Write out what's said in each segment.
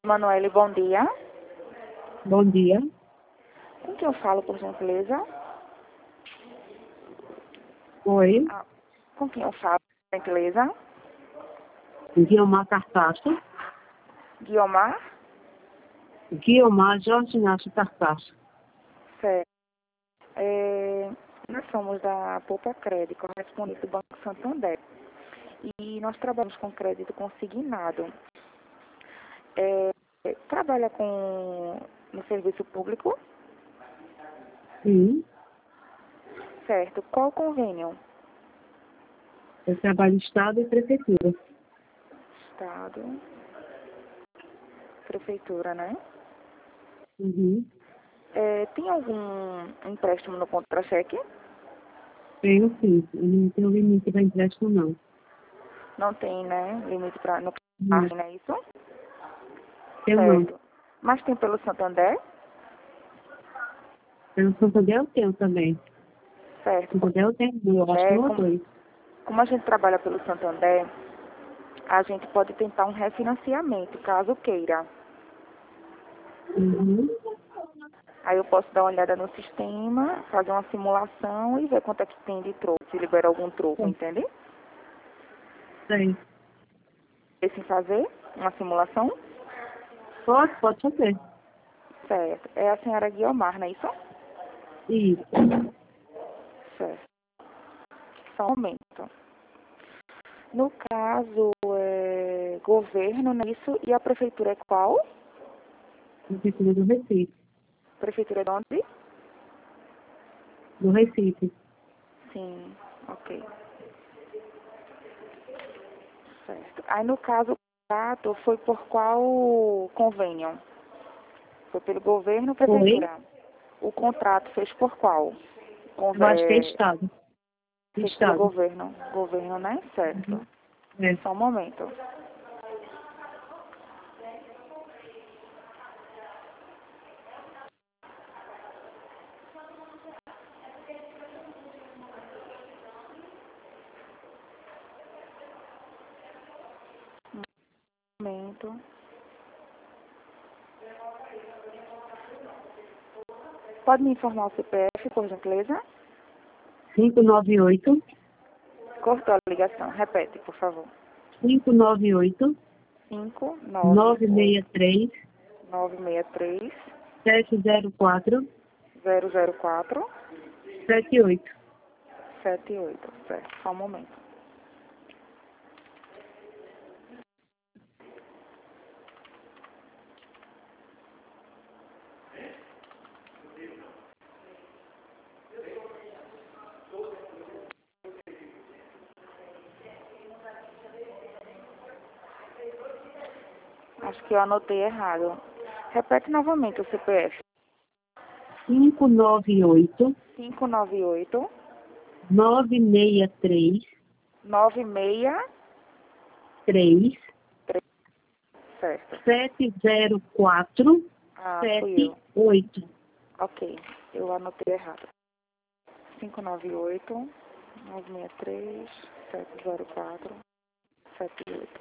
Manoele, bom dia. Bom dia. Com quem eu falo, por gentileza? Oi. Com quem eu falo, por gentileza? Guiomar Cartacho. Guiomar? Guiomar Jorge Inácio Cartacho. Certo. Nós somos da Poupa Crédito, correspondente do Banco Santander. E nós trabalhamos com crédito consignado. Trabalha no serviço público? Sim. Certo. Qual o convênio? Eu trabalho em Estado e Prefeitura. Estado, Prefeitura, né? Uhum. Tem algum empréstimo no contra-cheque? Tenho sim. Eu não tenho limite para empréstimo, não. Não tem, né? Limite no Não. não é isso? Tenho não. Certo. Mas tem pelo Santander? Pelo Santander eu tenho também. Certo. Santander eu tenho, eu acho que eu dois. Como a gente trabalha pelo Santander, a gente pode tentar um refinanciamento, caso queira. Uhum. Aí eu posso dar uma olhada no sistema, fazer uma simulação e ver quanto é que tem de troco, se libera algum troco, entende? Tem. Esse fazer uma simulação? Pode fazer. Certo. É a senhora Guiomar, não é isso? Isso. Certo. Só um momento. No caso, governo, não é isso? E a prefeitura é qual? Prefeitura do Recife. Prefeitura de onde? Do Recife. Sim, ok. Certo. Aí, no caso, o contrato foi por qual convênio? Foi pelo governo ou prefeitura? Oi? O contrato fez por qual? Eu acho que é Estado. Fez pelo Estado. governo. Governo, né? Certo. É. Só um momento. Um momento. Pode me informar o CPF, por gentileza? 598 Cortou a ligação. Repete, por favor. 598 963 963 704 004 78. 78. Certo. Só um momento. Acho que eu anotei errado. Repete novamente o CPF. 598 598 963 963. 3 Certo. 704 Fui eu. 78. Ok. Eu anotei errado. 598 963 704 78.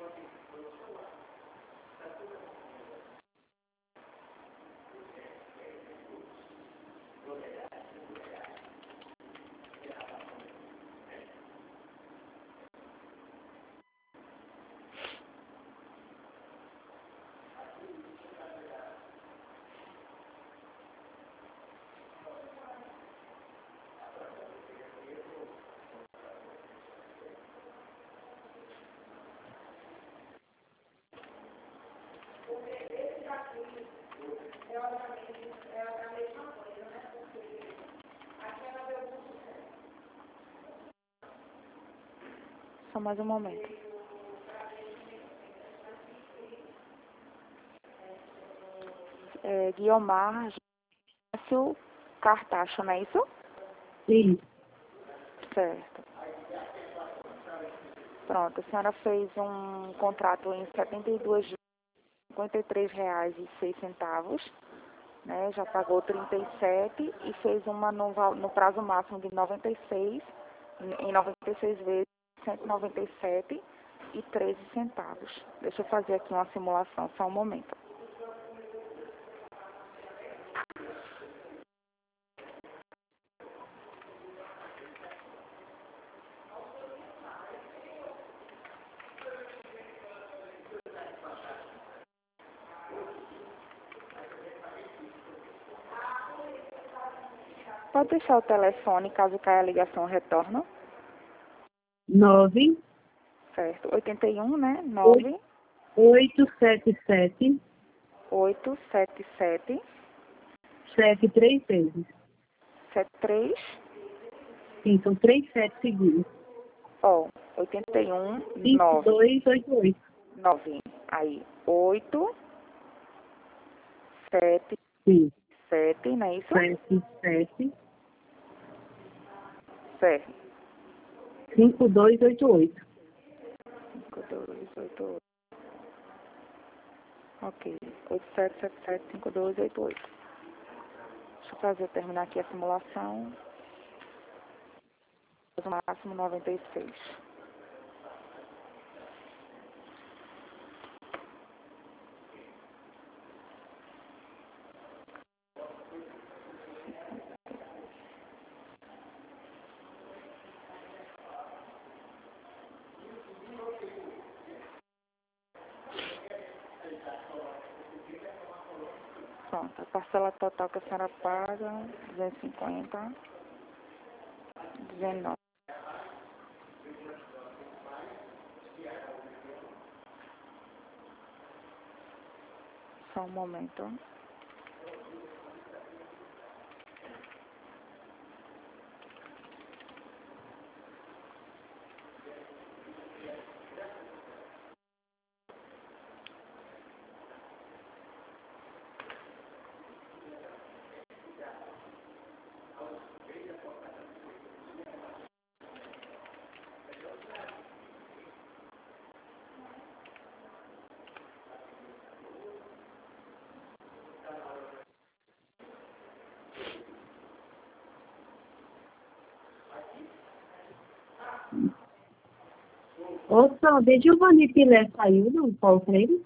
Só mais um momento. Guiomar Jâncio Cartacho, não é isso? Sim. Certo. Pronto, a senhora fez um contrato em 72 dias, R$ 53,06, né? Já pagou 37 e fez uma no prazo máximo de 96, em 96 vezes, 197,13 centavos. Deixa eu fazer aqui uma simulação, só um momento. Pode deixar o telefone, caso caia a ligação, retorno. 9 Certo. 81, né? 9 877 877 736. 73. Sim, são 3 7 seguidos. Ó, 81 9 5288. 9. Aí, 8 7 Sim, 7, não é isso? 77 Certo. 5288. 5288. Ok. 87775288. Deixa eu terminar aqui a simulação. O máximo 96. Pronto, a parcela total que a senhora paga, 250, 19. Só um momento. Ô, Sandra, Giovanni Pilé saiu do Paulo Freire?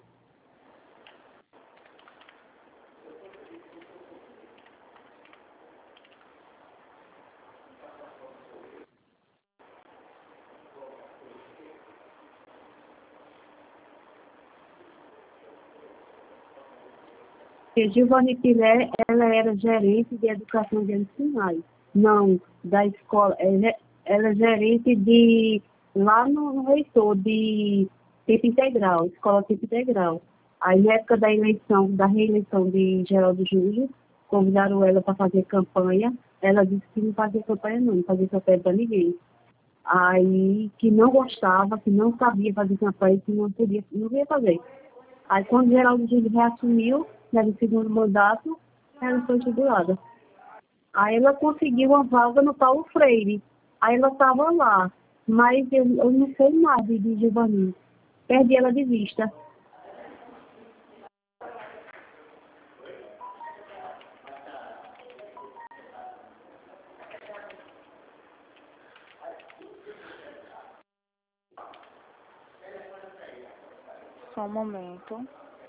Porque Giovanni Pilé, ela era gerente de educação de Sinai. Não, da escola. Ela é gerente de lá no reitor de tempo integral, escola tempo integral. Aí na época da eleição, da reeleição de Geraldo Júlio, convidaram ela para fazer campanha. Ela disse que não fazia campanha não fazia campanha para ninguém. Aí que não gostava, que não sabia fazer campanha, que não podia, não ia fazer. Aí quando Geraldo Júlio reassumiu, no segundo mandato, ela foi jubilada. Aí ela conseguiu uma vaga no Paulo Freire. Aí ela estava lá. Mas eu não sei nada de Giovanni. Perdi ela de vista. Só um momento.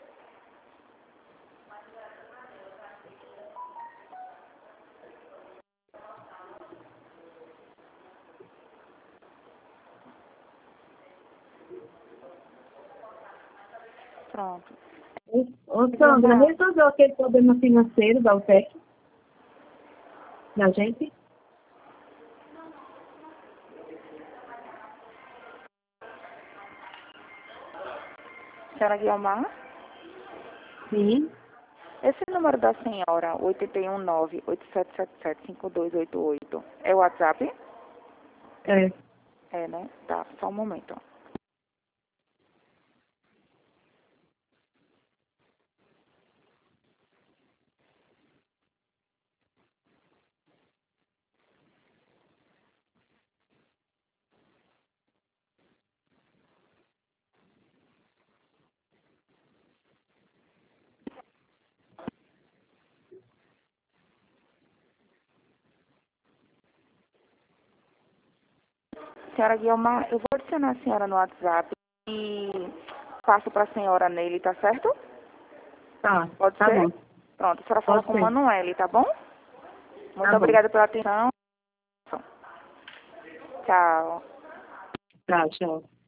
Pronto. Ô, Sandra, resolveu aquele problema financeiro da UTEC? Da gente? Senhora Guiomar? Sim. Esse número da senhora, 819-8777-5288, é o WhatsApp? É. É, né? Tá, só um momento. Senhora Guiomar, eu vou adicionar a senhora no WhatsApp e passo para a senhora nele, tá certo? Tá. Pode Tá ser? bom. Pronto, a senhora fala Pode com o ser. Manoel, tá bom? Muito Tá bom. obrigada pela atenção. Tchau. Tá, tchau.